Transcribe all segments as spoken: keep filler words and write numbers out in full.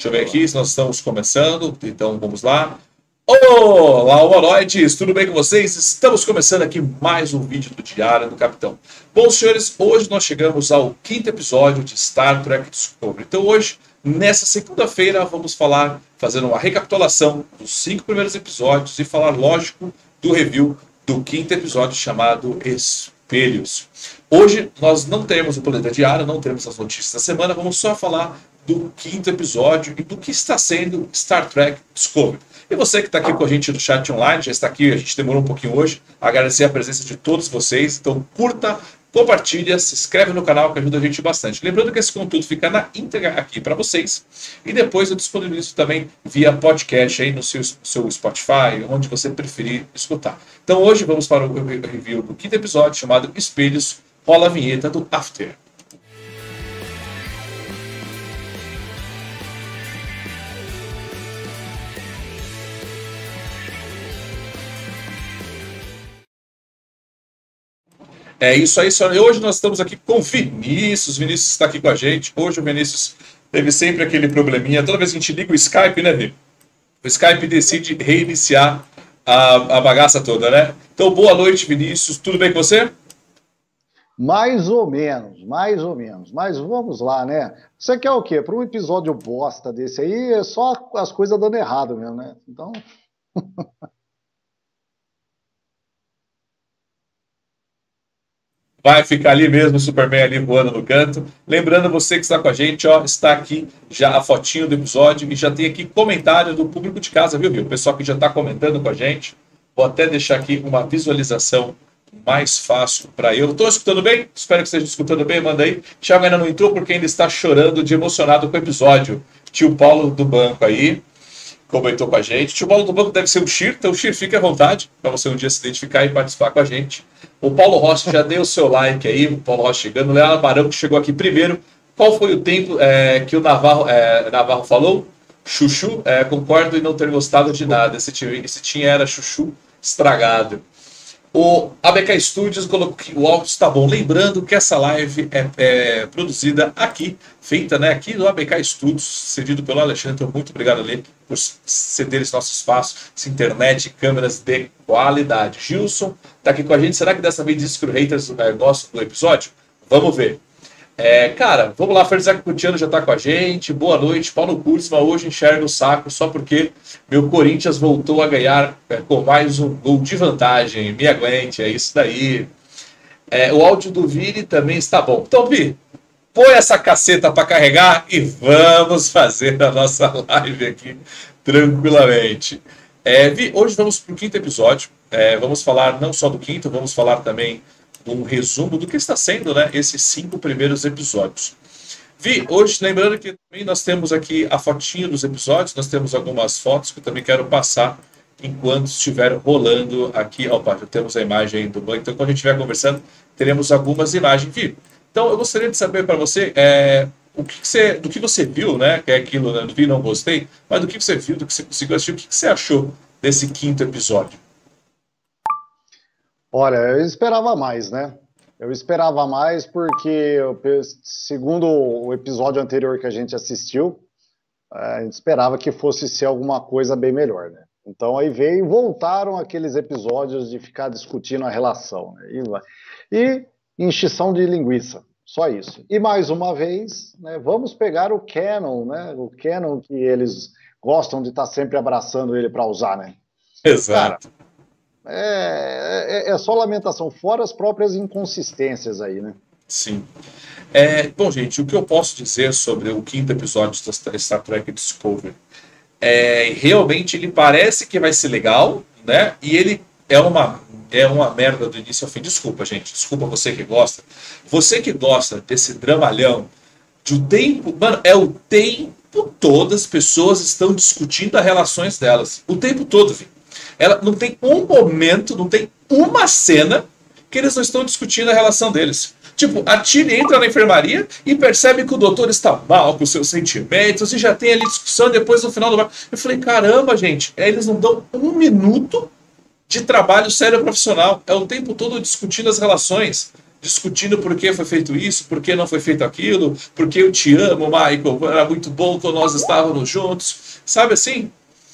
Deixa eu ver aqui se nós estamos começando. Então vamos lá. Olá, humanoides! Tudo bem com vocês? Estamos começando aqui mais um vídeo do Diário do Capitão. Bom, senhores, hoje nós chegamos ao quinto episódio de Star Trek Discovery. Então hoje, nessa segunda-feira, vamos falar, fazendo uma recapitulação dos cinco primeiros episódios e falar, lógico, do review do quinto episódio chamado Espelhos. Hoje nós não teremos o Planeta Diário, não teremos as notícias da semana, vamos só falar do quinto episódio e do que está sendo Star Trek Discovery. E você que está aqui com a gente no chat online, já está aqui, a gente demorou um pouquinho hoje, agradecer a presença de todos vocês. Então curta, compartilha, se inscreve no canal que ajuda a gente bastante. Lembrando que esse conteúdo fica na íntegra aqui para vocês. E depois eu disponibilizo também via podcast aí no seu, seu Spotify, onde você preferir escutar. Então hoje vamos para o review do quinto episódio chamado Espelhos. Rola a vinheta do After. É isso aí, senhora. Hoje nós estamos aqui com o Vinícius. Vinícius está aqui com a gente. Hoje o Vinícius teve sempre aquele probleminha. Toda vez que a gente liga o Skype, né, Vi? O Skype decide reiniciar a, a bagaça toda, né? Então, boa noite, Vinícius. Tudo bem com você? Mais ou menos, mais ou menos. Mas vamos lá, né? Você quer o quê? Para um episódio bosta desse aí, é só as coisas dando errado mesmo, né? Então... Vai ficar ali mesmo, o Superman ali voando no canto. Lembrando, você que está com a gente, ó, está aqui já a fotinho do episódio e já tem aqui comentário do público de casa, viu, viu? O pessoal que já está comentando com a gente. Vou até deixar aqui uma visualização mais fácil para eu. Estou escutando bem? Espero que esteja escutando bem, manda aí. Thiago ainda não entrou porque ainda está chorando de emocionado com o episódio. Tio Paulo do Banco aí comentou com a gente. Tio Paulo do Banco deve ser o Shir, então o Shir, fique à vontade para você um dia se identificar e participar com a gente. O Paulo Rossi já deu o seu like aí, o Paulo Rossi chegando. O Leandro Barão que chegou aqui primeiro. Qual foi o tempo é, que o Navarro, é, Navarro falou? Chuchu, é, concordo em não ter gostado de nada. Esse time, esse time era chuchu estragado. O A B K Studios colocou que o áudio está bom. Lembrando que essa live é, é produzida aqui, feita né, aqui no A B K Studios, cedido pelo Alexandre. Então, muito obrigado, Ale, por ceder esse nosso espaço, essa internet e câmeras de qualidade. Gilson está aqui com a gente. Será que dessa vez diz que os haters é, gostam do episódio? Vamos ver. É, cara, vamos lá, Ferzak Cutiano já está com a gente. Boa noite. Paulo Kurtzman hoje enxerga o saco só porque meu Corinthians voltou a ganhar é, com mais um gol de vantagem. Me aguente, é isso daí. É, o áudio do Vini também está bom. Então, Vi, põe essa caceta para carregar e vamos fazer a nossa live aqui tranquilamente. É, Vi, hoje vamos para o quinto episódio. É, vamos falar não só do quinto, vamos falar também um resumo do que está sendo, né, esses cinco primeiros episódios. Vi, hoje, lembrando que também nós temos aqui a fotinha dos episódios, nós temos algumas fotos que eu também quero passar enquanto estiver rolando aqui. Opa, já temos a imagem do banco, então quando a gente estiver conversando, teremos algumas imagens. Vi, então eu gostaria de saber para você, é, o que, que você, do que você viu, né, que é aquilo, né, do vi não gostei, mas do que você viu, do que você conseguiu assistir, o que, que você achou desse quinto episódio? Olha, eu esperava mais, né? Eu esperava mais porque, segundo o episódio anterior que a gente assistiu, a gente esperava que fosse ser alguma coisa bem melhor, né? Então aí veio, voltaram aqueles episódios de ficar discutindo a relação, né? E, e encheção de linguiça, só isso. E mais uma vez, né, vamos pegar o canon, né? O canon que eles gostam de estar sempre abraçando ele para usar, né? Exato. Cara, É, é, é só lamentação, fora as próprias inconsistências aí, né? Sim. É, bom, gente, o que eu posso dizer sobre o quinto episódio da Star Trek Discovery é realmente ele parece que vai ser legal, né? E ele é uma, é uma merda do início ao fim. Desculpa, gente, desculpa você que gosta. Você que gosta desse dramalhão de o tempo, mano, é o tempo todo as pessoas estão discutindo as relações delas. O tempo todo, viu? Ela não tem um momento, não tem uma cena que eles não estão discutindo a relação deles. Tipo, a Tilly entra na enfermaria e percebe que o doutor está mal com os seus sentimentos e já tem ali discussão depois no final do bar. Eu falei, caramba, gente, eles não dão um minuto de trabalho sério profissional. É o tempo todo discutindo as relações. discutindo por que foi feito isso, por que não foi feito aquilo, por que eu te amo, Michael, era muito bom quando nós estávamos juntos. Sabe assim?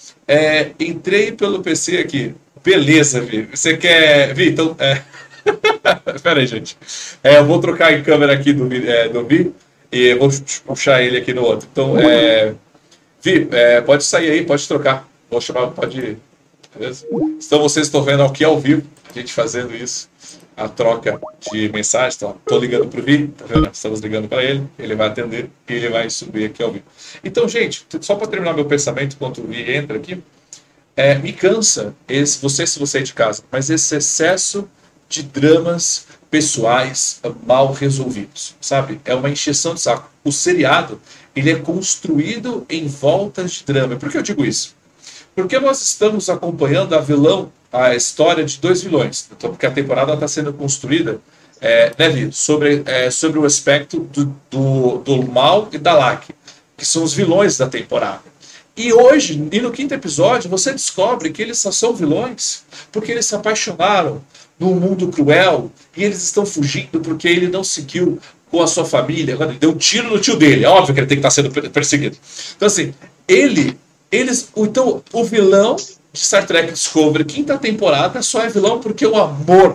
É, entrei pelo P C aqui. Beleza, Vi. Você quer... Vi, então... É... Espera aí, gente. É, eu vou trocar em câmera aqui do, é, do Vi e vou puxar ele aqui no outro. Então, é... Vi, é, pode sair aí, pode trocar. Vou chamar, pode... Beleza? Então, vocês estão vendo aqui ao vivo, a gente fazendo isso, a troca de mensagens. Então, estou ligando para o Vi, tá vendo? Estamos ligando para ele, ele vai atender e ele vai subir aqui ao vivo. Então, gente, só para terminar meu pensamento, enquanto o Vi entra aqui, é, me cansa, esse, você se você é de casa, mas esse excesso de dramas pessoais mal resolvidos, sabe? É uma encheção de saco. O seriado, ele é construído em volta de drama. Por que eu digo isso? Porque nós estamos acompanhando a vilão, a história de dois vilões. Então, porque a temporada está sendo construída é, né, sobre, é, sobre o aspecto do, do, do mal e da Laki, que são os vilões da temporada. E hoje, e no quinto episódio, você descobre que eles só são vilões porque eles se apaixonaram num mundo cruel e eles estão fugindo porque ele não seguiu com a sua família. Agora, ele deu um tiro no tio dele. É óbvio que ele tem que estar sendo perseguido. Então, assim, ele... Eles, então, o vilão de Star Trek Discovery, quinta temporada, só é vilão porque o amor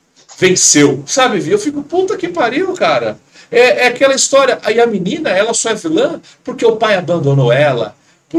venceu. Sabe, Vi? Eu fico, puta que pariu, cara. É, é aquela história. Aí a menina, ela só é vilã porque o pai abandonou ela,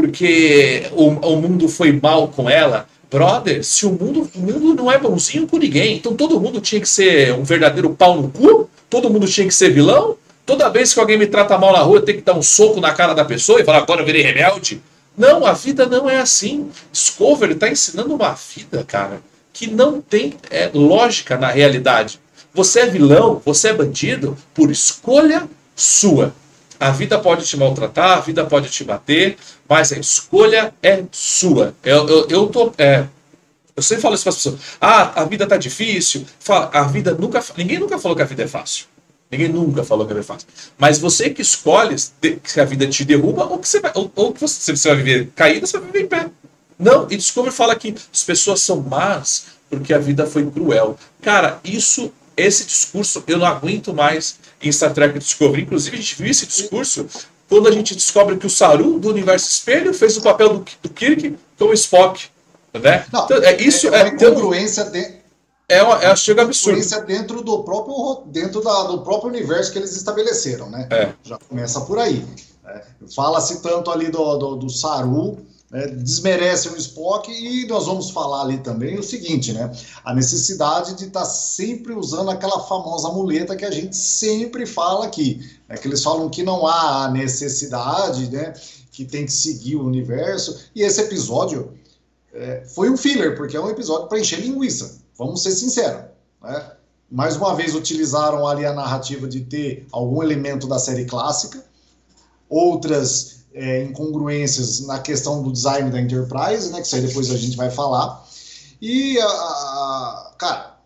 porque o, o mundo foi mal com ela. Brother, se o mundo, o mundo não é bonzinho com ninguém, então todo mundo tinha que ser um verdadeiro pau no cu? Todo mundo tinha que ser vilão? Toda vez que alguém me trata mal na rua, eu tenho que dar um soco na cara da pessoa e falar, agora eu virei rebelde? Não, a vida não é assim. Discovery está ensinando uma vida, cara, que não tem é, lógica na realidade. Você é vilão, você é bandido por escolha sua. A vida pode te maltratar, a vida pode te bater, mas a escolha é sua. Eu, eu, eu, tô, é, eu sempre falo isso para as pessoas. Ah, a vida está difícil. A vida nunca, ninguém nunca falou que a vida é fácil. Ninguém nunca falou que é fácil. Mas você que escolhe se a vida te derruba ou que você vai, ou, ou que você, você vai viver caído, você vai viver em pé. Não, e Discovery fala que as pessoas são más porque a vida foi cruel. Cara, isso, esse discurso eu não aguento mais em Star Trek Discovery. Inclusive, a gente viu esse discurso quando a gente descobre que o Saru, do Universo Espelho, fez o papel do, do Kirk como Spock. Né? Não, então, é, isso é, é uma é, incongruência de... É, uma, é chega absurdo. Dentro do próprio, dentro da, do próprio universo que eles estabeleceram, né? É. Já começa por aí. É. Fala-se tanto ali do, do, do Saru, né? Desmerece o Spock, e nós vamos falar ali também o seguinte, né? A necessidade de estar tá sempre usando aquela famosa muleta que a gente sempre fala aqui. Né? Que eles falam que não há necessidade, né? Que tem que seguir o universo. E esse episódio é, foi um filler, porque é um episódio para encher linguiça. Vamos ser sinceros, né? Mais uma vez utilizaram ali a narrativa de ter algum elemento da série clássica, outras é, incongruências na questão do design da Enterprise, né? Que isso aí depois a gente vai falar. E, a, a, cara,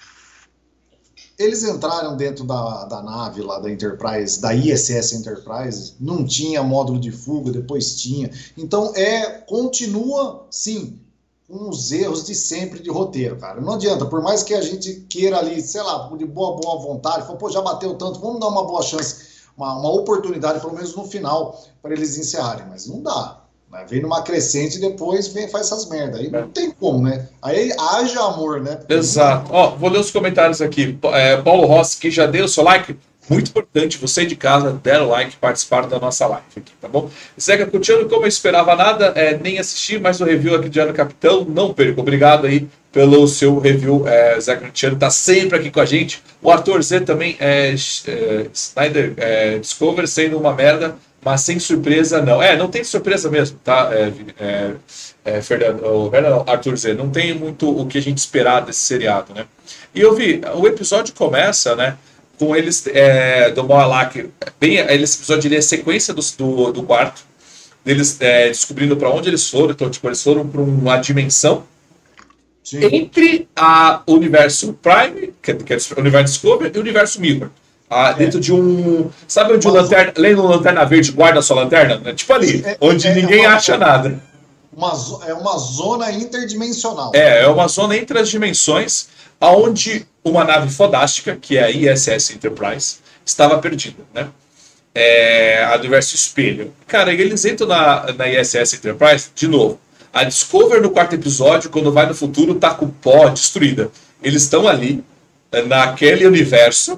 eles entraram dentro da, da nave lá da Enterprise, da I S S Enterprise, não tinha módulo de fuga, depois tinha. Então, é, continua, sim, com os erros de sempre de roteiro, cara. Não adianta, por mais que a gente queira ali, sei lá, de boa, boa vontade, fala, pô, já bateu tanto, vamos dar uma boa chance, uma, uma oportunidade, pelo menos no final, para eles encerrarem, mas não dá. Né? Vem numa crescente e depois vem, faz essas merdas. Aí não tem como, né? Aí haja amor, né? Exato. Ó, vou ler os comentários aqui. É, Paulo Rossi, que já deu o seu like. Muito importante, você de casa, der o like, participar da nossa live aqui, tá bom? Zeca Cutiano, como eu esperava nada, é, nem assistir, mas o review aqui do Diário Capitão, não perca. Obrigado aí pelo seu review, é, Zeca Cutiano, tá sempre aqui com a gente. O Arthur Z também, é, é, Snyder é, Discovery sendo uma merda, mas sem surpresa não. É, não tem surpresa mesmo, tá, é, é, é, Fernando, oh, Fernando, Arthur Z, não tem muito o que a gente esperar desse seriado, né? E eu vi, o episódio começa, né, com eles, é, do Moalak, bem, esse episódio ele é sequência do, do, do quarto, deles é, descobrindo para onde eles foram. Então, tipo, eles foram para uma dimensão. Sim. Entre a, o universo Prime, que, que é o universo Discovery, e o universo Mirror. Ah, é. Dentro de um... Sabe onde o lanterna, lendo o Lanterna Verde guarda a sua lanterna? Tipo ali, é, onde é, ninguém é uma, acha nada. Uma, é uma zona interdimensional. É, é uma zona entre as dimensões, onde uma nave fodástica, que é a I S S Enterprise, estava perdida, né? É, a do universo espelho. Cara, e eles entram na, na I S S Enterprise, de novo. A Discovery, no quarto episódio, quando vai no futuro, tá com o pó destruída. Eles estão ali, naquele universo,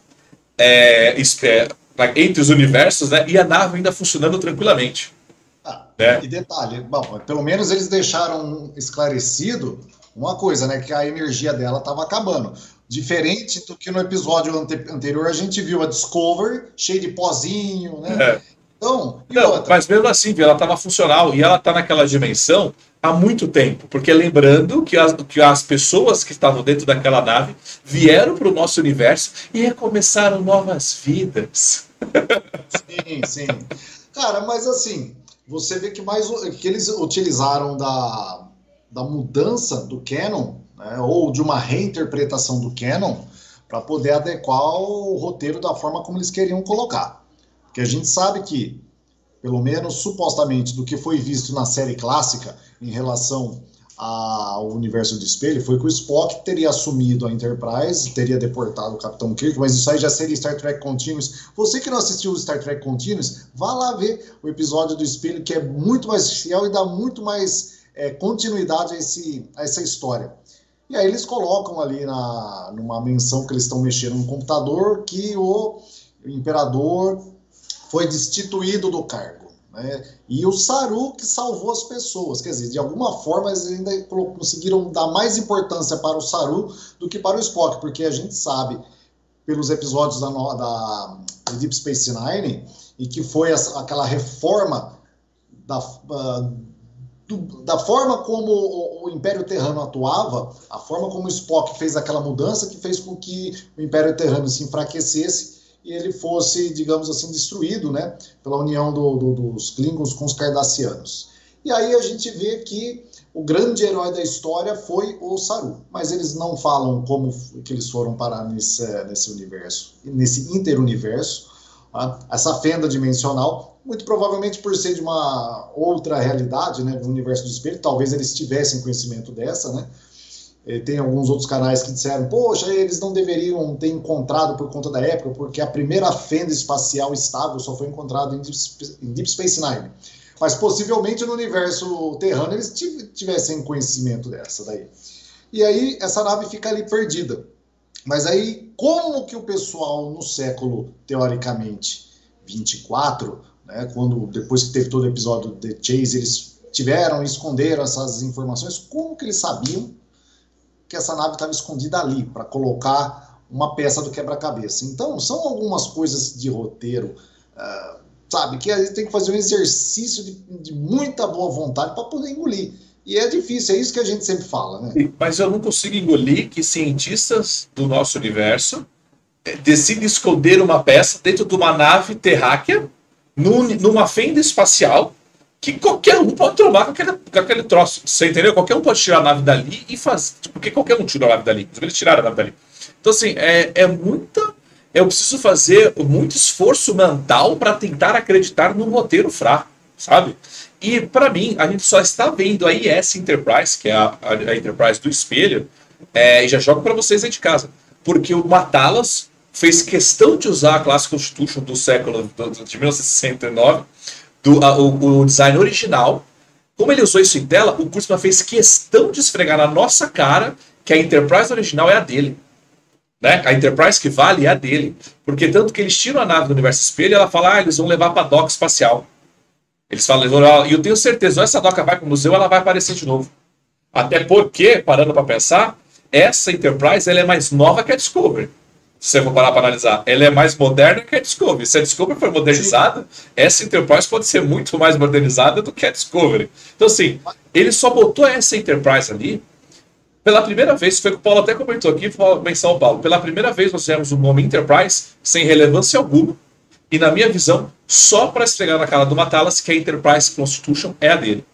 é, entre os universos, né? E a nave ainda funcionando tranquilamente. Ah, né? E detalhe, bom, pelo menos eles deixaram esclarecido uma coisa, né? Que a energia dela estava acabando. Diferente do que no episódio ante anterior a gente viu a Discovery cheia de pozinho, né? É. Então, e Não, outra? mas mesmo assim, ela estava funcional e ela está naquela dimensão há muito tempo. Porque lembrando que as, que as pessoas que estavam dentro daquela nave vieram para o nosso universo e recomeçaram novas vidas. Sim, sim. Cara, mas assim, você vê que mais que eles utilizaram da, da mudança do canon, né, ou de uma reinterpretação do canon, para poder adequar o roteiro da forma como eles queriam colocar. Porque a gente sabe que, pelo menos supostamente, do que foi visto na série clássica em relação ao universo de espelho, foi que o Spock teria assumido a Enterprise, teria deportado o Capitão Kirk, mas isso aí já seria Star Trek Continuous. Você que não assistiu o Star Trek Continuous, vá lá ver o episódio do espelho, que é muito mais fiel e dá muito mais é, continuidade a, esse, a essa história. E aí eles colocam ali na, numa menção que eles estão mexendo no computador que o imperador foi destituído do cargo, né? E o Saru que salvou as pessoas. Quer dizer, de alguma forma eles ainda conseguiram dar mais importância para o Saru do que para o Spock, porque a gente sabe, pelos episódios da, da, da Deep Space Nine, e que foi essa, aquela reforma da... Uh, Do, da forma como o, o Império Terrano atuava, a forma como o Spock fez aquela mudança que fez com que o Império Terrano se enfraquecesse e ele fosse, digamos assim, destruído, né, pela união do, do, dos Klingons com os Cardassianos. E aí a gente vê que o grande herói da história foi o Saru, mas eles não falam como que eles foram parar nesse, nesse universo, nesse interuniverso, tá? Essa fenda dimensional. Muito provavelmente por ser de uma outra realidade, né, do universo do espelho, talvez eles tivessem conhecimento dessa, né? E tem alguns outros canais que disseram, poxa, eles não deveriam ter encontrado por conta da época, porque a primeira fenda espacial estável só foi encontrada em Deep Space Nine. Mas possivelmente no universo terrano eles tivessem conhecimento dessa daí. E aí essa nave fica ali perdida. Mas aí como que o pessoal no século, teoricamente, vinte e quatro... né, quando depois que teve todo o episódio de The Chase, eles tiveram e esconderam essas informações, como que eles sabiam que essa nave estava escondida ali, para colocar uma peça do quebra-cabeça? Então, são algumas coisas de roteiro, uh, sabe, que a gente tem que fazer um exercício de, de muita boa vontade para poder engolir. E é difícil, é isso que a gente sempre fala, né? Mas eu não consigo engolir que cientistas do nosso universo decidem esconder uma peça dentro de uma nave terráquea, numa fenda espacial, que qualquer um pode tomar com aquele, com aquele troço. Você entendeu? Qualquer um pode tirar a nave dali e fazer. Porque qualquer um tirou a nave dali. Eles tiraram a nave dali. Então, assim, é, é muita. Eu preciso fazer muito esforço mental para tentar acreditar num roteiro fraco, sabe? E, para mim, a gente só está vendo a I S Enterprise, que é a, a, a Enterprise do espelho, é, e já jogo para vocês aí de casa. Porque o Matalas fez questão de usar a classe Constitution do século de mil novecentos e sessenta e nove, do, a, o, o design original. Como ele usou isso em tela, o Kurtzman fez questão de esfregar na nossa cara que a Enterprise original é a dele. Né? A Enterprise que vale é a dele. Porque tanto que eles tiram a nave do universo espelho e ela fala, ah, eles vão levar para a doca espacial. Eles falam, e eu tenho certeza, ou essa doca vai para o museu, ela vai aparecer de novo. Até porque, parando para pensar, essa Enterprise ela é mais nova que a Discovery. Se você for parar para analisar, ela é mais moderna que a Discovery. Se a Discovery foi modernizada, sim, essa Enterprise pode ser muito mais modernizada do que a Discovery. Então, assim, ele só botou essa Enterprise ali pela primeira vez. Foi o que o Paulo até comentou aqui em São Paulo. Pela primeira vez nós tivemos o nome Enterprise sem relevância alguma. E, na minha visão, só para esfregar na cara do Matalas que a Enterprise Constitution é a dele.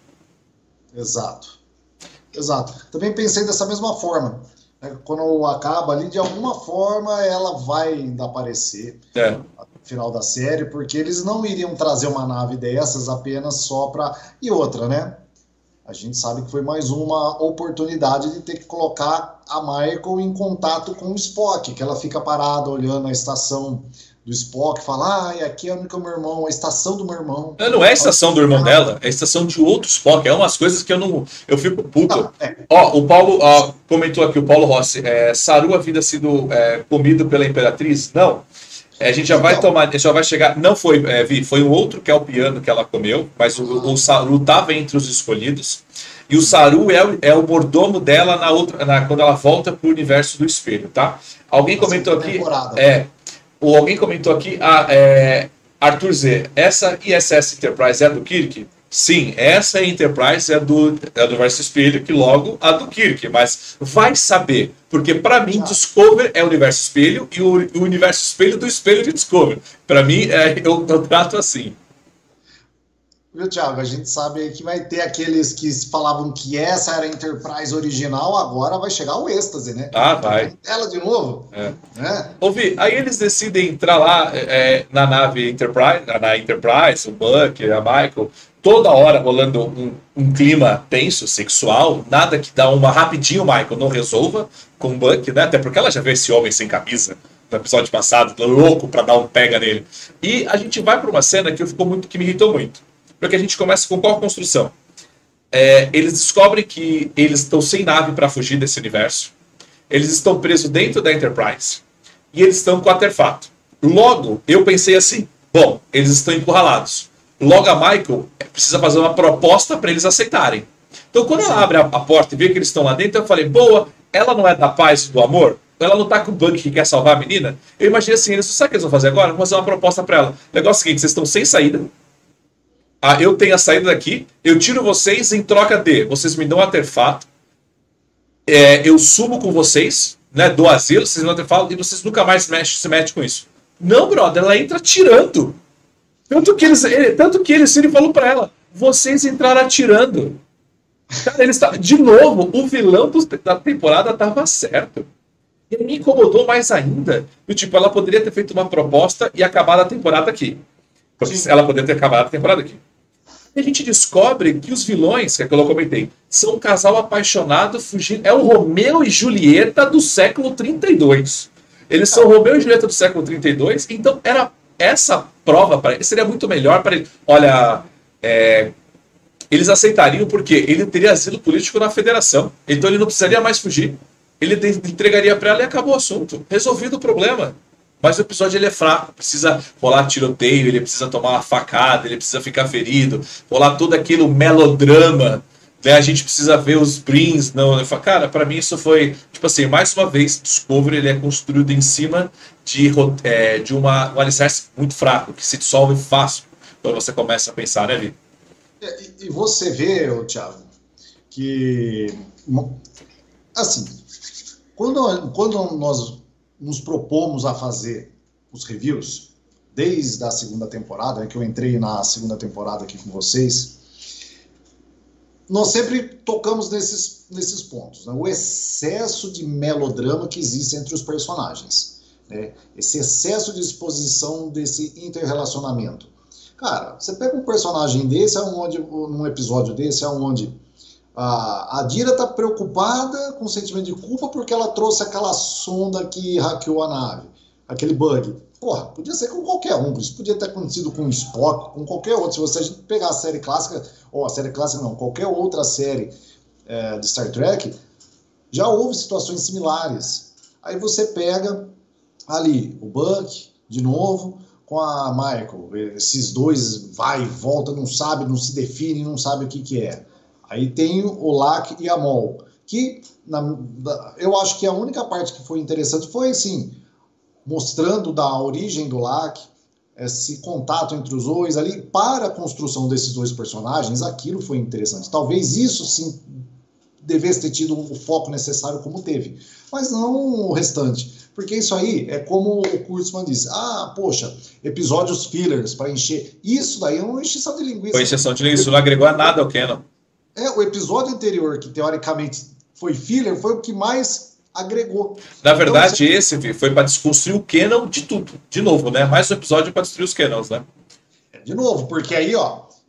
Exato. Exato. Também pensei dessa mesma forma. Quando acaba ali, de alguma forma ela vai ainda aparecer é. no final da série, porque eles não iriam trazer uma nave dessas apenas só para... E outra, né? a gente sabe que foi mais uma oportunidade de ter que colocar a Michael em contato com o Spock, que ela fica parada olhando a estação do Spock, fala, ah, aqui é o meu irmão, a estação do meu irmão. Não, não é a estação do irmão dela, é a estação de outro Spock. É umas coisas que eu não. Eu fico puto. Ah, é. Ó, o Paulo ó, comentou aqui, o Paulo Rossi, é, Saru havia sido é, comido pela Imperatriz? Não. É, a gente já vai Então. tomar, já vai chegar. Não foi, é, Vi, foi um outro que é o piano que ela comeu, mas o, o Saru estava entre os escolhidos. E o Saru é, o- é o mordomo dela na outra, na- quando ela volta pro universo do espelho, tá? Alguém Na comentou segunda aqui. temporada. É, ou alguém comentou aqui, ah, é, Arthur Z, essa I S S Enterprise é a do Kirk? Sim, essa Enterprise é do, é do universo espelho, que logo a do Kirk, mas vai saber, porque para mim Ah. Discover é o universo espelho e o, o universo espelho do espelho de Discover. Para mim, é, eu, eu trato assim. Viu, Thiago? A gente sabe que vai ter aqueles que falavam que essa era a Enterprise original, agora vai chegar o êxtase, né? Ah, vai. Ela de novo? É. Né? Ouvi, aí eles decidem entrar lá é, na nave Enterprise, na Enterprise, o Buck, a Michael, toda hora rolando um, um clima tenso, sexual, nada que dá uma rapidinho, Michael, não resolva com o Buck, né? Até porque ela já vê esse homem sem camisa no episódio passado, louco pra dar um pega nele. E a gente vai pra uma cena que ficou muito, que me irritou muito. Porque a gente começa com qual construção? É, eles descobrem que eles estão sem nave para fugir desse universo. Eles estão presos dentro da Enterprise. E eles estão com o artefato. Logo, eu pensei assim, bom, eles estão encurralados. Logo a Michael precisa fazer uma proposta para eles aceitarem. Então quando ela abre a, a porta e vê que eles estão lá dentro, eu falei, boa, ela não é da paz e do amor? Ela não tá com o Buck que quer salvar a menina? Eu imaginei assim, eles, sabe o que eles vão fazer agora? Vão fazer uma proposta para ela. O negócio é o seguinte, vocês estão sem saída. Ah, eu tenho a saída daqui, eu tiro vocês em troca de, vocês me dão um artefato, é, eu sumo com vocês, né, do asilo, vocês me dão um artefato, e vocês nunca mais mexe, se metem com isso. Não, brother, ela entra atirando. Tanto que eles, ele, tanto que ele, ele falou pra ela, vocês entraram atirando. Cara, eles tá, de novo, o vilão do, da temporada tava certo. E me incomodou mais ainda, do tipo, ela poderia ter feito uma proposta e acabado a temporada aqui. Porque Sim. ela poderia ter acabado a temporada aqui. E a gente descobre que os vilões, que é que eu comentei, são um casal apaixonado fugindo. É o Romeu e Julieta do século trinta e dois. Eles são Romeu e Julieta do século trinta e dois, então era essa prova para ele. Seria muito melhor para ele. Olha, é, eles aceitariam porque ele teria asilo político na federação. Então ele não precisaria mais fugir. Ele entregaria para ela e acabou o assunto. Resolvido o problema. Mas o episódio ele é fraco, precisa rolar tiroteio, ele precisa tomar uma facada, ele precisa ficar ferido, rolar todo aquele melodrama, né? A gente precisa ver os brins, não, eu falo, cara, para mim isso foi, tipo assim, mais uma vez, Discovery ele é construído em cima de, é, de uma, um alicerce muito fraco, que se dissolve fácil, quando você começa a pensar, né, Vi? E, e você vê, ô, Thiago, que, assim, quando, quando nós nos propomos a fazer os reviews, desde a segunda temporada, que eu entrei na segunda temporada aqui com vocês, nós sempre tocamos nesses, nesses pontos, né? O excesso de melodrama que existe entre os personagens, né? Esse excesso de exposição desse interrelacionamento. Cara, você pega um personagem desse, aonde, num episódio desse, aonde a, a Dira está preocupada com o sentimento de culpa porque ela trouxe aquela sonda que hackeou a nave, aquele bug. Porra, podia ser com qualquer um, isso podia ter acontecido com o Spock, com qualquer outro. Se você a gente pegar a série clássica, ou a série clássica não, qualquer outra série é, de Star Trek, já houve situações similares. Aí você pega ali o Buck, de novo, com a Michael. Esses dois vai e volta, não sabe, não se define, não sabe o que que é. Aí tem o Locke e a Mol, que na, eu acho que a única parte que foi interessante foi, assim, mostrando da origem do Locke, esse contato entre os dois ali, para a construção desses dois personagens, aquilo foi interessante. Talvez isso, sim, devesse ter tido o foco necessário como teve, mas não o restante. Porque isso aí é como o Kurtzman disse, ah, poxa, episódios fillers para encher. Isso daí é uma encheção de linguiça. Foi encheção de linguiça, isso não agregou a nada ao Canon. É, o episódio anterior, que teoricamente foi filler, foi o que mais agregou. Na verdade, então, esse Vi, foi para desconstruir o Canon de tudo. De novo, né? Mais um episódio para destruir os Canons, né? de novo, porque aí, ó,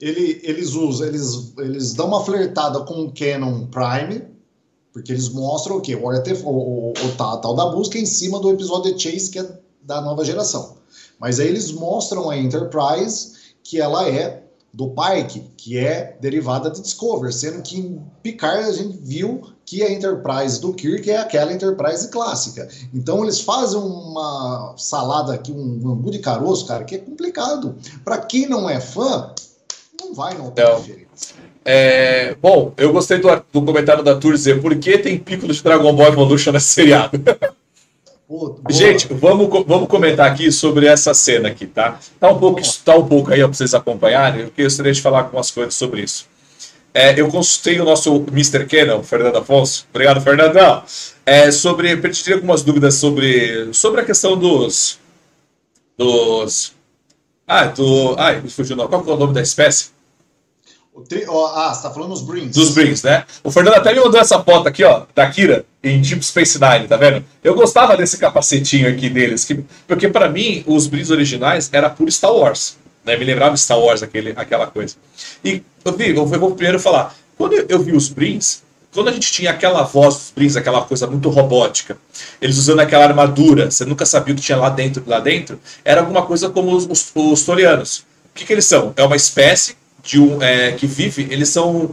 ele, eles usam, eles, eles dão uma flertada com o Canon Prime, porque eles mostram o quê? O, o, o, o tal da busca em cima do episódio de Chase, que é da nova geração. Mas aí eles mostram a Enterprise, que ela é do Pike, que é derivada de Discovery, sendo que em Picard a gente viu que a Enterprise do Kirk é aquela Enterprise clássica. Então eles fazem uma salada aqui, um angu de caroço, cara, que é complicado. Para quem não é fã, não vai notar diferença. É, bom, eu gostei do, do comentário da Tour dizer por que tem Piccolo de Dragon Ball Evolution nesse seriado. Pô, gente, vamos, vamos comentar aqui sobre essa cena aqui, tá? Tá um pouco, tá um pouco aí para vocês acompanharem, porque eu gostaria de falar algumas coisas sobre isso. É, eu consultei o nosso mister Canon, Fernando Afonso. Obrigado, Fernandão. É, sobre, eu tive algumas dúvidas sobre, sobre a questão dos... dos... Ah, do... Ai, me fugiu não. Qual que é o nome da espécie? O tri... oh, ah, você tá falando dos Brins. Dos Brins, né? O Fernando até me mandou essa foto aqui, ó, da Kira, em Deep Space Nine, tá vendo? Eu gostava desse capacetinho aqui deles, que, porque pra mim, os Brins originais era puro Star Wars, né? Me lembrava Star Wars, aquele, aquela coisa. E eu vi, eu vou primeiro falar, quando eu, eu vi os Brins, quando a gente tinha aquela voz dos Brins, aquela coisa muito robótica, eles usando aquela armadura, você nunca sabia o que tinha lá dentro, lá dentro, era alguma coisa como os, os, os Torianos. O que, que eles são? É uma espécie de um, é, que vive, eles são,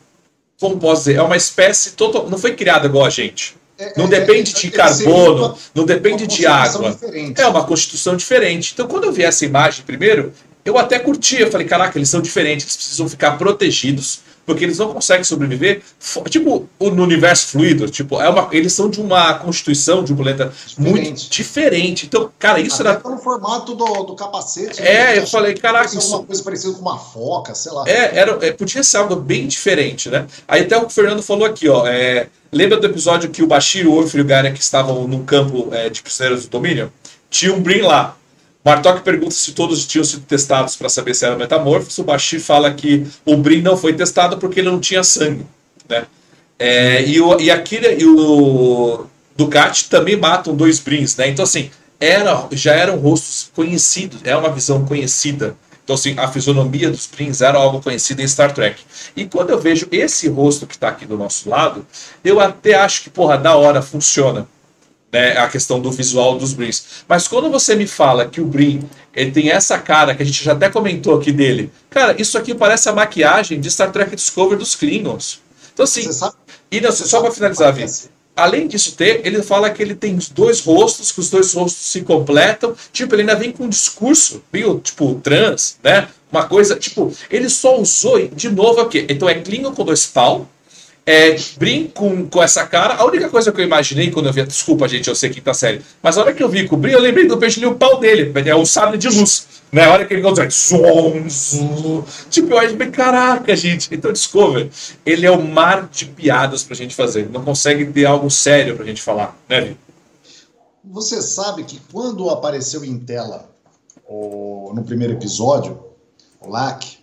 como posso dizer, é uma espécie total, não foi criada igual a gente. É, não é, depende é, de carbono, uma, não depende de água. Diferente. É uma constituição diferente. Então, quando eu vi essa imagem primeiro, eu até curti. Eu falei, caraca, eles são diferentes, eles precisam ficar protegidos, porque eles não conseguem sobreviver, tipo, no universo fluido, tipo, é uma, eles são de uma constituição, de um planeta diferente. Muito diferente. Então, cara, isso até era... pelo formato do, do capacete. É, né? Eu falei, caraca, isso... Alguma coisa parecida com uma foca, sei lá. É, era, é, podia ser algo bem diferente, né? Aí até o Fernando falou aqui, ó, é, lembra do episódio que o Bashir, o Orf e o Garak estavam num campo é, de prisioneiros do domínio? Tinha um Brin lá. Martok pergunta se todos tinham sido testados para saber se eram metamorfos. O Bashir fala que o Brin não foi testado porque ele não tinha sangue, né? É, e, o, e a Kira e o Ducati também matam dois Brins, né? Então, assim, era, já eram rostos conhecidos, é uma visão conhecida. Então, assim, a fisionomia dos Brins era algo conhecido em Star Trek. E quando eu vejo esse rosto que está aqui do nosso lado, eu até acho que, porra, da hora, funciona. Né, a questão do visual dos Brins. Mas quando você me fala que o Brin ele tem essa cara, que a gente já até comentou aqui dele, cara, isso aqui parece a maquiagem de Star Trek Discovery dos Klingons. Então assim, e não, só para finalizar, Vince, além disso ter, ele fala que ele tem dois rostos, que os dois rostos se completam, tipo, ele ainda vem com um discurso meio, tipo, trans, né, uma coisa, tipo, ele só usou, de novo aqui, então é Klingon com dois pau, É, Brin com, com essa cara. A única coisa que eu imaginei quando eu vi. Desculpa, gente, eu sei que tá sério. Mas a hora que eu vi com o Brin, eu lembrei do peixe o pau dele. É o sabre de luz. Né? A hora que ele consegue. Zum, zum. Tipo, eu achei, caraca, gente. Então, Discover, ele é o mar de piadas pra gente fazer. Não consegue ter algo sério pra gente falar, né, Vi? Você sabe que quando apareceu em tela o, no primeiro episódio, o Lack,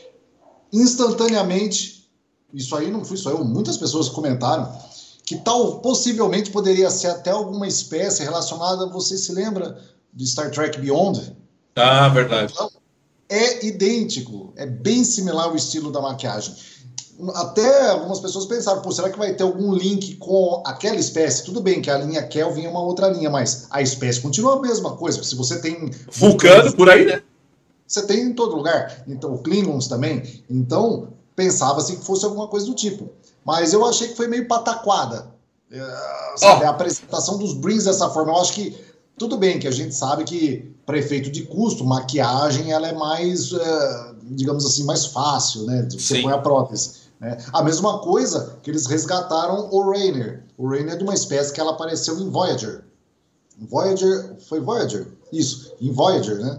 instantaneamente. Isso aí não fui só eu, muitas pessoas comentaram que tal possivelmente poderia ser até alguma espécie relacionada, você se lembra de Star Trek Beyond? Ah, verdade. Então, é idêntico, é bem similar ao estilo da maquiagem. Até algumas pessoas pensaram, pô, será que vai ter algum link com aquela espécie? Tudo bem que a linha Kelvin é uma outra linha, mas a espécie continua a mesma coisa. Se você tem... Vulcano por aí, né? Você tem em todo lugar. Então, Klingons também. Então... pensava-se que fosse alguma coisa do tipo. Mas eu achei que foi meio pataquada. Uh, sabe, oh. A apresentação dos Brins dessa forma. Eu acho que, tudo bem que a gente sabe que, para efeito de custo, maquiagem ela é mais, uh, digamos assim, mais fácil, né? Você Sim. põe a prótese. Né? A mesma coisa que eles resgataram o Rainer. O Rainer é de uma espécie que ela apareceu em Voyager. Voyager, foi Voyager? Isso, em Voyager, né?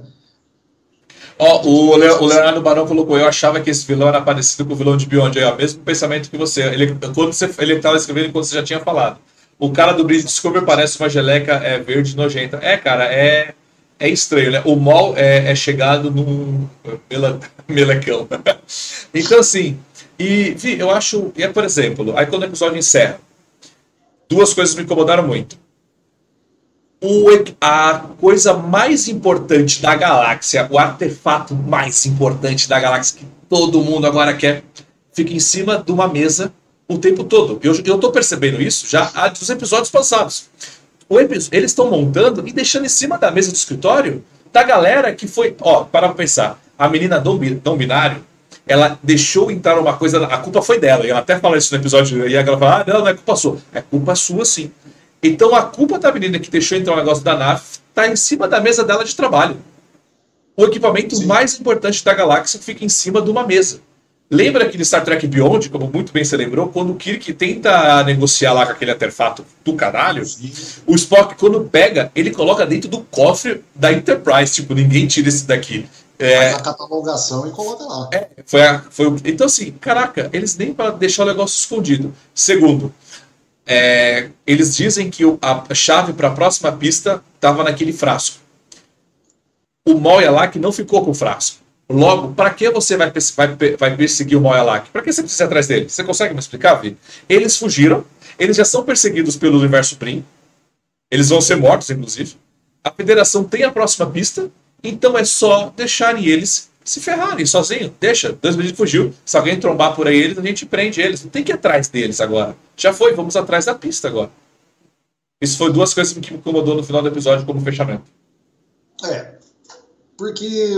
Ó, oh, o, Le o Leonardo Barão colocou, eu achava que esse vilão era parecido com o vilão de Beyond, aí, ó, mesmo pensamento que você, ele quando você, ele estava escrevendo enquanto você já tinha falado, o cara do Bridge Discovery parece uma geleca é, verde nojenta, é cara, é, é estranho, né, o mal é, é chegado num mela, melecão, então assim, e vi, eu acho, e é por exemplo, aí quando o episódio encerra, duas coisas me incomodaram muito. O, a coisa mais importante da galáxia, o artefato mais importante da galáxia que todo mundo agora quer, fica em cima de uma mesa o tempo todo. Eu, eu tô percebendo isso já há dos episódios passados. O epi- eles estão montando e deixando em cima da mesa do escritório da galera que foi... Ó, para pra pensar. A menina não, bi- não binário, ela deixou entrar uma coisa... A culpa foi dela. E ela até fala isso no episódio. E ela fala, ah, não, não é culpa sua. É culpa sua, sim. Então a culpa da menina que deixou entrar o negócio da nave está em cima da mesa dela de trabalho. O equipamento Sim. mais importante da galáxia fica em cima de uma mesa. Lembra aquele Star Trek Beyond, como muito bem você lembrou, quando o Kirk tenta negociar lá com aquele artefato do caralho, Sim. o Spock, quando pega, ele coloca dentro do cofre da Enterprise. Tipo, ninguém tira esse daqui. É, faz a catalogação e coloca lá. É, foi a, foi o, então assim, caraca, eles nem para deixar o negócio escondido. Segundo, É, eles dizem que a chave para a próxima pista estava naquele frasco. O Moyalak não ficou com o frasco. Logo, para que você vai, vai, vai perseguir o Moyalak? Para que você precisa ir atrás dele? Você consegue me explicar, Vi? Eles fugiram, eles já são perseguidos pelo universo Prim, eles vão ser mortos, inclusive. A Federação tem a próxima pista, então é só deixarem eles se ferrarem sozinho. Deixa, Deus me fugiu. Se alguém trombar por aí eles, a gente prende eles. Não tem que ir atrás deles agora. Já foi, vamos atrás da pista agora. Isso foi duas coisas que me incomodou no final do episódio como fechamento. É, porque...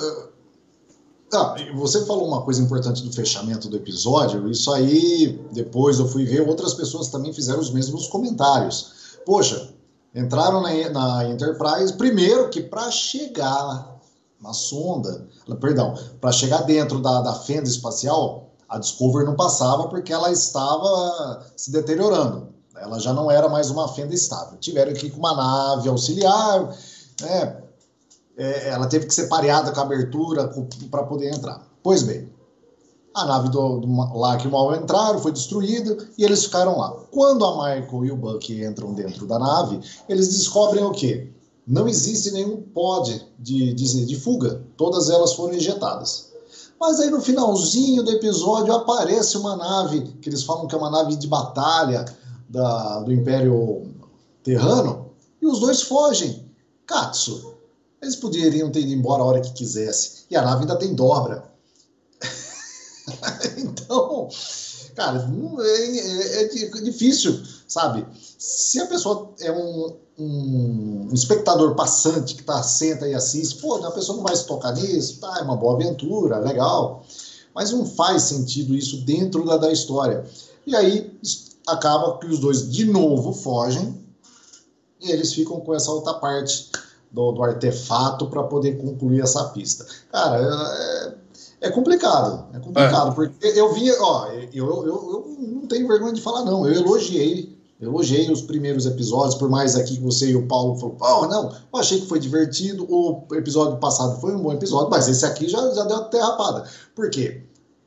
Ah, você falou uma coisa importante do fechamento do episódio, isso aí, depois eu fui ver, outras pessoas também fizeram os mesmos comentários. Poxa, entraram na, na Enterprise, primeiro que para chegar na sonda, perdão, para chegar dentro da, da fenda espacial, a Discovery não passava porque ela estava se deteriorando. Ela já não era mais uma fenda estável. Tiveram que ir com uma nave auxiliar, né? É, ela teve que ser pareada com a abertura para poder entrar. Pois bem, a nave do, do, lá que mal entraram foi destruída e eles ficaram lá. Quando a Michael e o Buck entram dentro da nave, eles descobrem o quê? Não existe nenhum pod de, de, de fuga. Todas elas foram injetadas. Mas aí no finalzinho do episódio aparece uma nave, que eles falam que é uma nave de batalha da, do Império Terrano, e os dois fogem. Katsu. Eles poderiam ter ido embora a hora que quisesse. E a nave ainda tem dobra. Então, cara, é, é, é difícil, sabe? Se a pessoa é um, um espectador passante que tá, senta e assiste, pô, a pessoa não vai se tocar nisso, tá, é uma boa aventura, legal. Mas não faz sentido isso dentro da, da história. E aí acaba que os dois de novo fogem e eles ficam com essa outra parte do, do artefato para poder concluir essa pista. Cara, é, é complicado, é complicado, é. Porque eu vi, ó, eu, eu, eu não tenho vergonha de falar não, eu elogiei, eu elogiei os primeiros episódios, por mais aqui que você e o Paulo falaram, oh, não, eu achei que foi divertido, o episódio passado foi um bom episódio, mas esse aqui já, já deu até rapada. Por quê?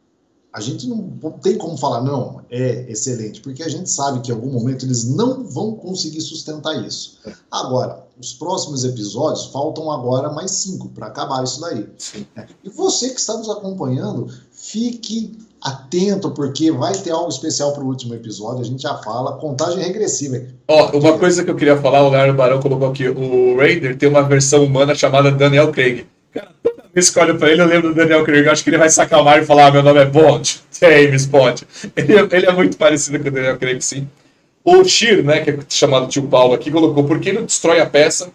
A gente não tem como falar, não, é excelente, porque a gente sabe que em algum momento eles não vão conseguir sustentar isso. Agora, os próximos episódios, faltam agora mais cinco para acabar isso daí. Sim. E você que está nos acompanhando, fique atento, porque vai ter algo especial para o último episódio, a gente já fala, contagem regressiva. Ó, oh, uma coisa que eu queria falar, o Leonardo Barão colocou aqui, o Raider tem uma versão humana chamada Daniel Craig. Cara, toda vez que eu olho pra ele, eu lembro do Daniel Craig. Eu acho que ele vai se acalmar e falar: ah, meu nome é Bond, James Bond. Ele, ele é muito parecido com o Daniel Craig, sim. O Shir, né, que é chamado tio Paulo aqui, colocou: por que ele destrói a peça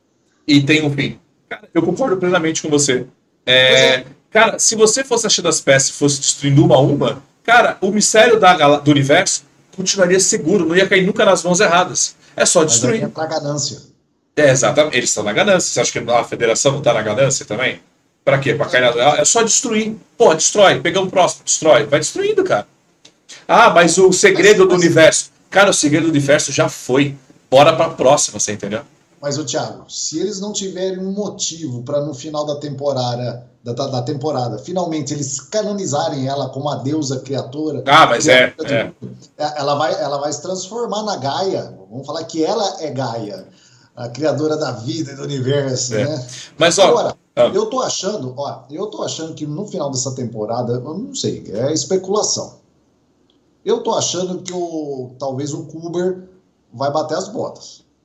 e tem um fim? Cara, eu concordo plenamente com você. É, cara, se você fosse achando as peças e fosse destruindo uma a uma, cara, o mistério da, do universo continuaria seguro, não ia cair nunca nas mãos erradas. É só destruir. Mas aí é pra ganância. É, exatamente. Eles estão na ganância. Você acha que a federação não está na ganância também? Pra quê? Pra cair na... É só destruir. Pô, destrói. Pegamos o próximo. Destrói. Vai destruindo, cara. Ah, mas o segredo mas, do mas... universo. Cara, o segredo do universo já foi. Bora pra próxima, você entendeu? Mas, ô Thiago, se eles não tiverem um motivo para no final da temporada, da, da, da temporada, finalmente eles canonizarem ela como a deusa criadora... Ah, mas é, de, é. Ela vai, ela vai se transformar na Gaia. Vamos falar que ela é Gaia. A criadora da vida e do universo, é. Né? Mas, ó, agora, ah. eu tô achando, ó, eu tô achando que no final dessa temporada, eu não sei, é especulação. Eu tô achando que o talvez o Kuber vai bater as botas.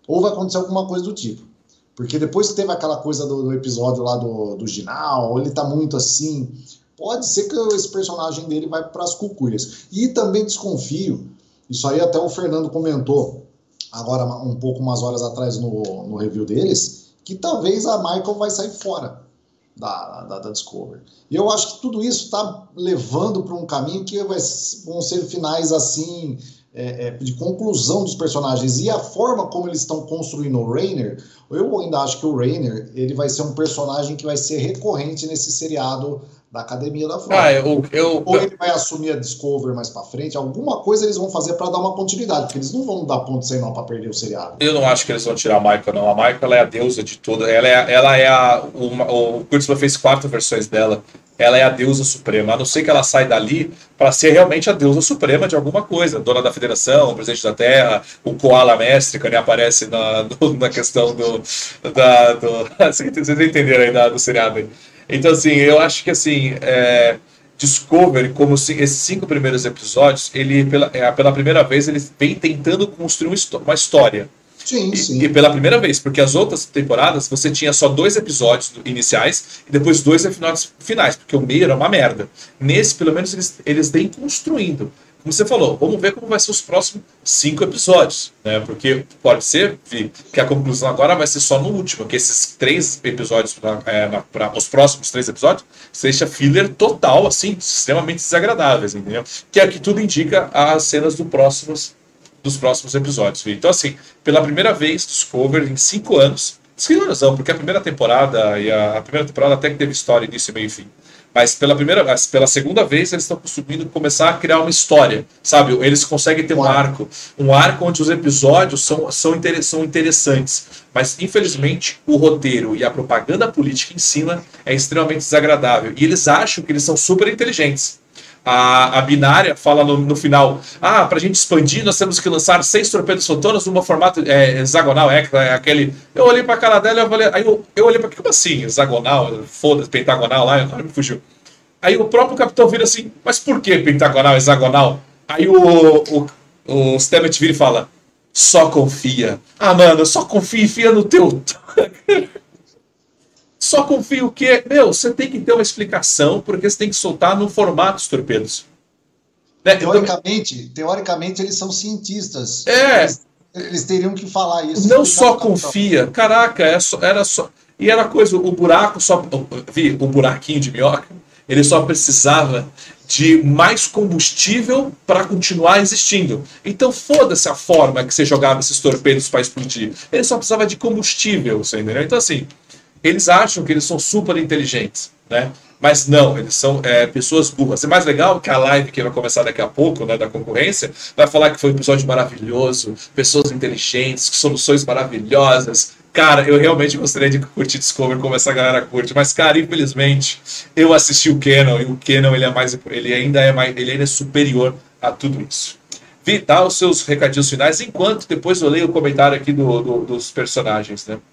ou vai acontecer alguma coisa do tipo. Porque depois que teve aquela coisa do, do episódio lá do, do Ginal, ele tá muito assim, pode ser que esse personagem dele vai para as cucuias. E também desconfio, isso aí até o Fernando comentou agora um pouco umas horas atrás no, no review deles, que talvez a Michael vai sair fora da, da, da Discovery. E eu acho que tudo isso está levando para um caminho que vai, vão ser finais assim, é, é, de conclusão dos personagens. E a forma como eles estão construindo o Rayner, eu ainda acho que o Rayner ele vai ser um personagem que vai ser recorrente nesse seriado da Academia da Frota. Ah, eu, eu, Ou ele vai assumir a Discovery mais pra frente, alguma coisa eles vão fazer pra dar uma continuidade, porque eles não vão dar ponto sem nó pra perder o seriado. Eu não acho que eles vão tirar a Michael, não. A Michael ela é a deusa de tudo. Ela é, ela é a. O, o Kurtzman fez quatro versões dela. Ela é a deusa suprema. A não ser que ela saia dali para ser realmente a deusa suprema de alguma coisa. Dona da Federação, presidente da Terra, o Koala Mestre, que nem aparece na, do, na questão do. Da, do vocês entenderam aí da, do seriado aí. Então, assim, eu acho que assim. É, Discovery, como esses cinco primeiros episódios, ele pela, é, pela primeira vez ele vem tentando construir uma história. Sim, e, sim. e pela primeira vez, porque as outras temporadas você tinha só dois episódios iniciais e depois dois episódios finais, porque o meio era uma merda. Nesse, pelo menos, eles, eles vêm construindo. Como você falou, vamos ver como vai ser os próximos cinco episódios, né? Porque pode ser, Vi, que a conclusão agora vai ser só no último, que esses três episódios, pra, é, para os próximos três episódios, seja filler total, assim, extremamente desagradáveis, entendeu? Que é o que tudo indica as cenas do próximos, dos próximos episódios, Vi. Então, assim, pela primeira vez, Discovery, em cinco anos, cinco anos não, porque a primeira temporada, e a, a primeira temporada até que teve história, início, meio e fim. Mas pela primeira, pela segunda vez eles estão conseguindo começar a criar uma história, sabe? Eles conseguem ter um arco, um arco onde os episódios são, são, inter, são interessantes. Mas infelizmente o roteiro e a propaganda política em cima é extremamente desagradável. E eles acham que eles são super inteligentes. A, a binária fala no, no final, ah, para a gente expandir nós temos que lançar seis torpedos fotônicos num formato é, hexagonal, é, é aquele... Eu olhei para a cara dela e eu falei, aí eu, eu olhei para como assim, hexagonal, foda-se, pentagonal lá, agora me fugiu. Aí o próprio capitão vira assim, mas por que pentagonal, hexagonal? Aí o, o, o Stamets vira e fala, só confia. Ah, mano, só confia e fia no teu... Só confia o quê? Meu, você tem que ter uma explicação, porque você tem que soltar no formato dos torpedos. Né? Teoricamente, teoricamente, eles são cientistas. É. Eles, eles teriam que falar isso. Não só confia. Caraca, é só, era só... E era coisa, o buraco só... Vi, o buraquinho de minhoca, ele só precisava de mais combustível para continuar existindo. Então foda-se a forma que você jogava esses torpedos para explodir. Ele só precisava de combustível, você entendeu? Então assim... Eles acham que eles são super inteligentes, né? Mas não, eles são é, pessoas burras. É mais legal que a live que vai começar daqui a pouco, né, da concorrência, vai falar que foi um episódio maravilhoso, pessoas inteligentes, soluções maravilhosas. Cara, eu realmente gostaria de curtir Discovery como essa galera curte, mas, cara, infelizmente, eu assisti o Canon, e o Canon ele é mais, ele ainda é mais, ele ainda é superior a tudo isso. Vi, dá os seus recadinhos finais, enquanto depois eu leio o comentário aqui do, do, dos personagens, né?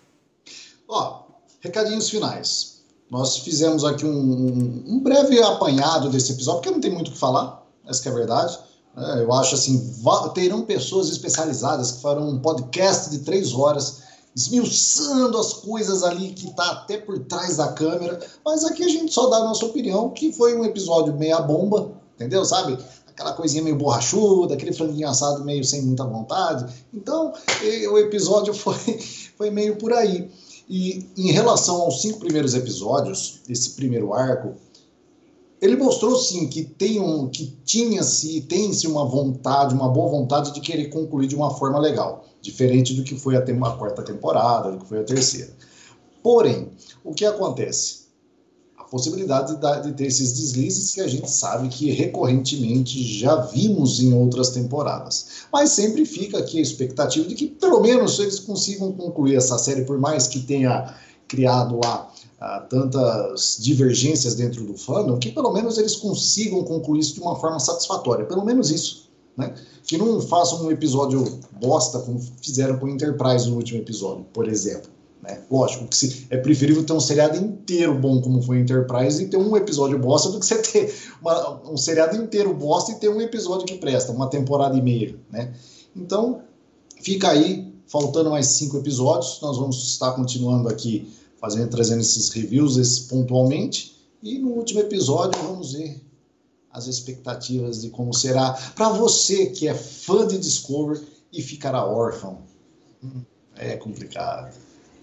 Ó, recadinhos finais. Nós fizemos aqui um, um breve apanhado desse episódio, porque não tem muito o que falar, essa que é a verdade. É, eu acho assim, terão pessoas especializadas que farão um podcast de três horas, esmiuçando as coisas ali que tá até por trás da câmera, mas aqui a gente só dá a nossa opinião, que foi um episódio meia bomba, entendeu? Sabe? Aquela coisinha meio borrachuda, aquele franguinho assado meio sem muita vontade. Então, o episódio foi, foi meio por aí. E em relação aos cinco primeiros episódios, desse primeiro arco, ele mostrou sim que, tem um, que tinha-se e tem-se uma vontade, uma boa vontade de querer concluir de uma forma legal, diferente do que foi a, tem- a quarta temporada, do que foi a terceira. Porém, o que acontece? A possibilidade de, de ter esses deslizes que a gente sabe que recorrentemente já vimos em outras temporadas. Mas sempre fica aqui a expectativa de que pelo menos eles consigam concluir essa série, por mais que tenha criado lá ah, tantas divergências dentro do fandom, que pelo menos eles consigam concluir isso de uma forma satisfatória. Pelo menos isso, né? Que não façam um episódio bosta como fizeram com o Enterprise no último episódio, por exemplo. Né? Lógico que se, é preferível ter um seriado inteiro bom como foi Enterprise e ter um episódio bosta do que você ter uma, um seriado inteiro bosta e ter um episódio que presta, uma temporada e meia, né? Então fica aí, faltando mais cinco episódios, nós vamos estar continuando aqui, fazendo, trazendo esses reviews esses pontualmente, e no último episódio vamos ver as expectativas de como será para você que é fã de Discovery e ficará órfão. É complicado.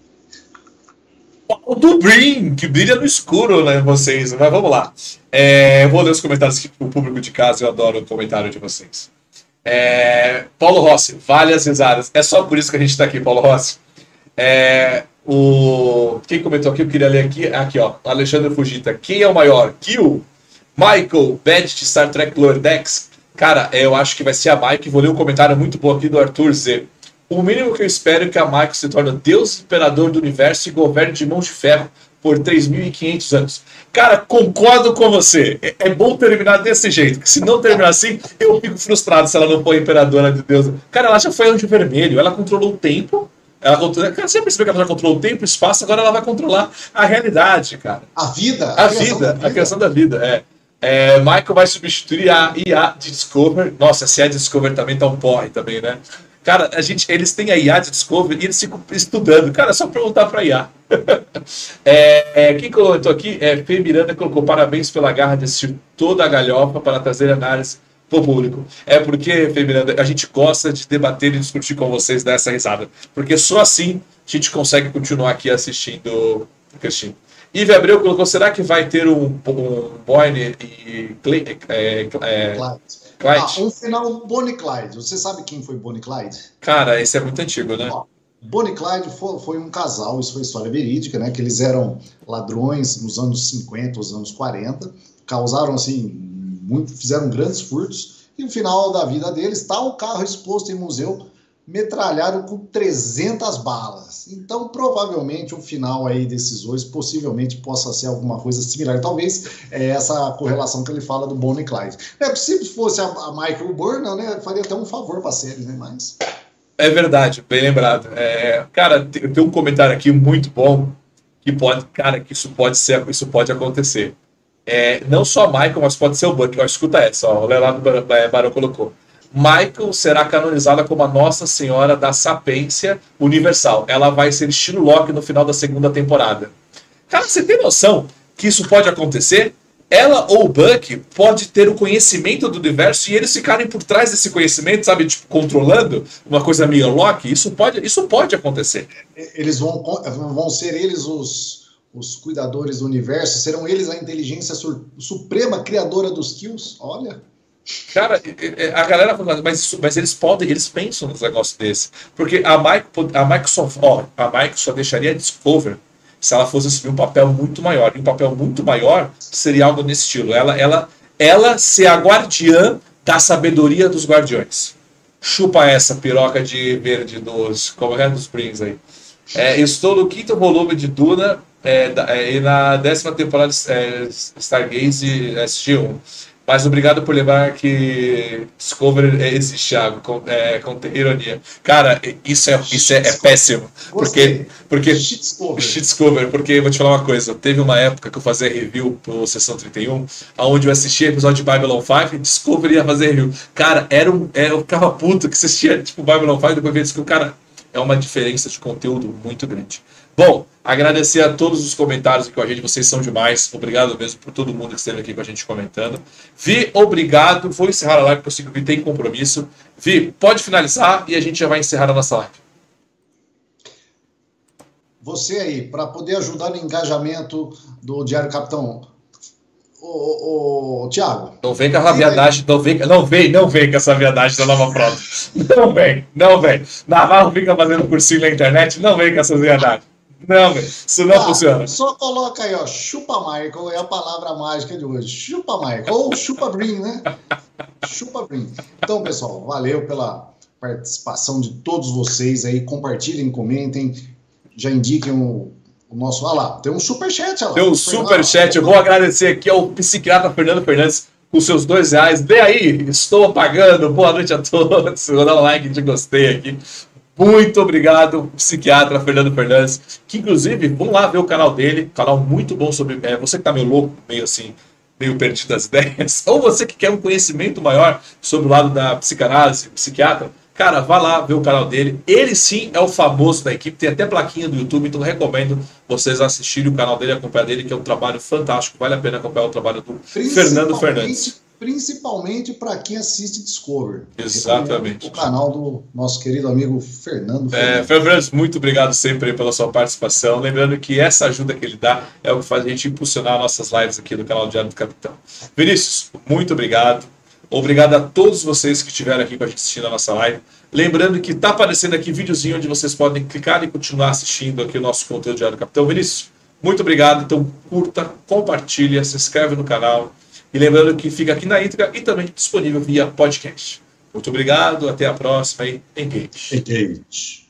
O do Brim, que brilha no escuro, né, vocês. Mas vamos lá. É, vou ler os comentários aqui pro público de casa, eu adoro o comentário de vocês. É, Paulo Rossi, vale as risadas. É só por isso que a gente tá aqui, Paulo Rossi. É, o... Quem comentou aqui, eu queria ler aqui. Aqui, ó. Alexandre Fujita. Quem é o maior? Kill? Michael? Badge de Star Trek Lower Decks? Cara, eu acho que vai ser a Mike. Vou ler um comentário muito bom aqui do Arthur Z. O mínimo que eu espero é que a Mike se torne Deus imperador do universo e governe de mãos de ferro por três mil e quinhentos anos. Cara, concordo com você. É, é bom terminar desse jeito, porque se não terminar assim, eu fico frustrado se ela não for imperadora de Deus. Cara, ela já foi Anjo Vermelho, ela controlou o tempo. Ela controla... Cara, você percebeu que ela já controlou o tempo e o espaço, agora ela vai controlar a realidade, cara. A vida. A, a vida, vida, a criação da vida, é. é. Michael vai substituir a I A de Discover. Nossa, se a Discover também tá um porre também, né? Cara, a gente, eles têm a I A de Discovery e eles ficam estudando. Cara, é só perguntar para a I A. é, é, quem comentou aqui é Fê Miranda, colocou parabéns pela garra de assistir toda a galhofa para trazer análise para o público. É porque, Fê Miranda, a gente gosta de debater e discutir com vocês dessa risada. Porque só assim a gente consegue continuar aqui assistindo. assistindo. Ive Abreu colocou, será que vai ter um, um Boyne e Clay, é, é, Clyde. Clyde? Ah, um final Bonnie e Clyde. Você sabe quem foi Bonnie e Clyde? Cara, esse é muito antigo, né? Ó, Bonnie e Clyde foi, foi um casal, isso foi história verídica, né? Que eles eram ladrões nos anos cinquenta, os anos quarenta, causaram assim, muito, fizeram grandes furtos, e no final da vida deles está o carro exposto em museu, metralhado com trezentas balas. Então, provavelmente, o final aí desses dois possivelmente possa ser alguma coisa similar. Talvez é essa correlação que ele fala do Bonnie e Clyde. É, se fosse a, a Michael Burnham, né, faria até um favor para a série, né? Mas... É verdade, bem lembrado. É, cara, tem, tem um comentário aqui muito bom que pode, cara, que isso pode ser, isso pode acontecer. É, não só a Michael, mas pode ser o Buck. Ó, escuta essa, ó, o Leonardo Barão colocou. Michael será canonizada como a Nossa Senhora da Sapência Universal. Ela vai ser estilo Loki no final da segunda temporada. Cara, você tem noção que isso pode acontecer? Ela ou o Buck pode ter o conhecimento do universo e eles ficarem por trás desse conhecimento, sabe? Tipo, controlando uma coisa meio Loki. Isso pode, isso pode acontecer. Eles vão, vão ser eles os, os cuidadores do universo? Serão eles a inteligência sur, suprema criadora dos kills? Olha... Cara, a galera fala, mas, mas eles podem, eles pensam nos negócios desse. Porque a Mike, a Mike só, ó, a Mike só deixaria a Discover se ela fosse assumir um papel muito maior. E um papel muito maior seria algo nesse estilo. Ela, ela, ela ser a guardiã da sabedoria dos guardiões. Chupa essa piroca de verde dos, como é dos Brins aí. É, estou no quinto volume de Duna é, é, e na décima temporada é, Stargaze S G um. Mas obrigado por lembrar que Discovery existe, Thiago, com, é, com ironia. Cara, isso é, isso é, é péssimo. Porque, porque, Discovery, porque vou te falar uma coisa. Teve uma época que eu fazia review pro Sessão trinta e um, onde eu assistia episódio de Babylon cinco e Discovery ia fazer review. Cara, era um, era um ficava puto que assistia tipo Babylon cinco e depois via Discovery. Cara, é uma diferença de conteúdo muito grande. Bom, agradecer a todos os comentários aqui com a gente, vocês são demais. Obrigado mesmo por todo mundo que esteve aqui com a gente comentando. Vi, obrigado. Vou encerrar a live porque eu sei que o Vi tem compromisso. Vi, pode finalizar e a gente já vai encerrar a nossa live. Você aí, para poder ajudar no engajamento do Diário Capitão, ô, ô, ô, Thiago. Não vem com essa viadagem, não vem, não vem, não vem com essa viadagem da nova frota. Não vem, não vem. Navarro fica fazendo cursinho na internet, não vem com essas viadagens. Não, velho, isso não ah, funciona. Só coloca aí, ó, chupa Michael, é a palavra mágica de hoje. Chupa Michael, ou chupa Brin, né? Chupa Brin. Então, pessoal, valeu pela participação de todos vocês aí. Compartilhem, comentem, já indiquem o, o nosso... Olha lá, tem um superchat. Tem um superchat, eu vou agradecer aqui ao psiquiatra Fernando Fernandes com seus dois reais. Vê aí, estou pagando. Boa noite a todos. Vou dar um like de gostei aqui. Muito obrigado, psiquiatra Fernando Fernandes, que inclusive, vamos lá ver o canal dele, canal muito bom sobre, é, você que tá meio louco, meio assim, meio perdido das ideias, ou você que quer um conhecimento maior sobre o lado da psicanálise, psiquiatra, cara, vá lá ver o canal dele. Ele sim é o famoso da equipe, tem até plaquinha do YouTube, então recomendo vocês assistirem o canal dele, acompanhar dele, que é um trabalho fantástico, vale a pena acompanhar o trabalho do Fernando Fernandes. Principalmente para quem assiste Discovery. Exatamente. O canal do nosso querido amigo Fernando Fernandes. É, Fernandes, muito obrigado sempre pela sua participação. Lembrando que essa ajuda que ele dá é o que faz a gente impulsionar nossas lives aqui do canal Diário do Capitão. Vinícius, muito obrigado. Obrigado a todos vocês que estiveram aqui com a gente assistindo a nossa live. Lembrando que está aparecendo aqui videozinho onde vocês podem clicar e continuar assistindo aqui o nosso conteúdo Diário do Capitão. Vinícius, muito obrigado. Então curta, compartilha, se inscreve no canal. E lembrando que fica aqui na íntegra e também disponível via podcast. Muito obrigado, até a próxima e engage. Engage.